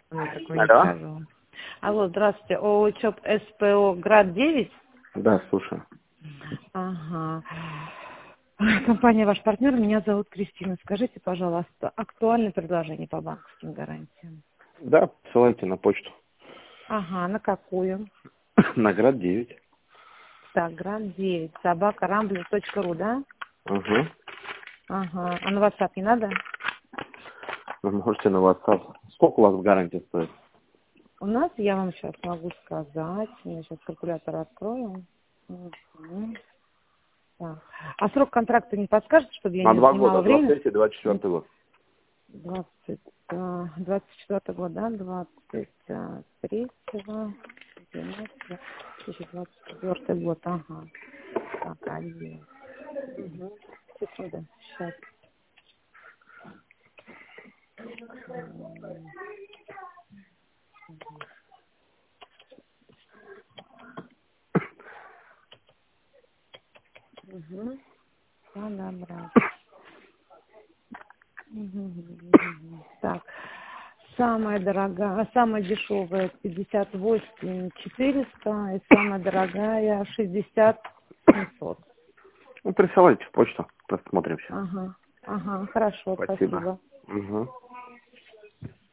Она такое не Алло? сказала. Алло, здравствуйте. ООО ЧОП СПО Град-9? Да, слушаю. Ага. Компания «Ваш партнер», меня зовут Кристина. Скажите, пожалуйста, актуальное предложение по банковским гарантиям? Да, посылайте на почту. Ага, на какую? Наград 9. Так, Град-9, собака.рамблер.ру, да? Угу. Ага. А на WhatsApp не надо? Вы можете на WhatsApp. Сколько у вас гарантия стоит? У нас, я вам сейчас могу сказать, я сейчас калькулятор открою. Мгм. Так. А срок контракта не подскажете, чтобы я На не 2 занимала года, время? 23-24 год. 24 год, да? 23-го, 2024 год, ага. Так, один. Угу. Секунду, сейчас. Угу. Надо брать. Мгм. Так, самая дорогая, самая дешевая 58 400 и самая дорогая 60 700. Ну, присылайте в почту. Посмотримся. Ага, ага, хорошо, Спасибо. спасибо. Угу.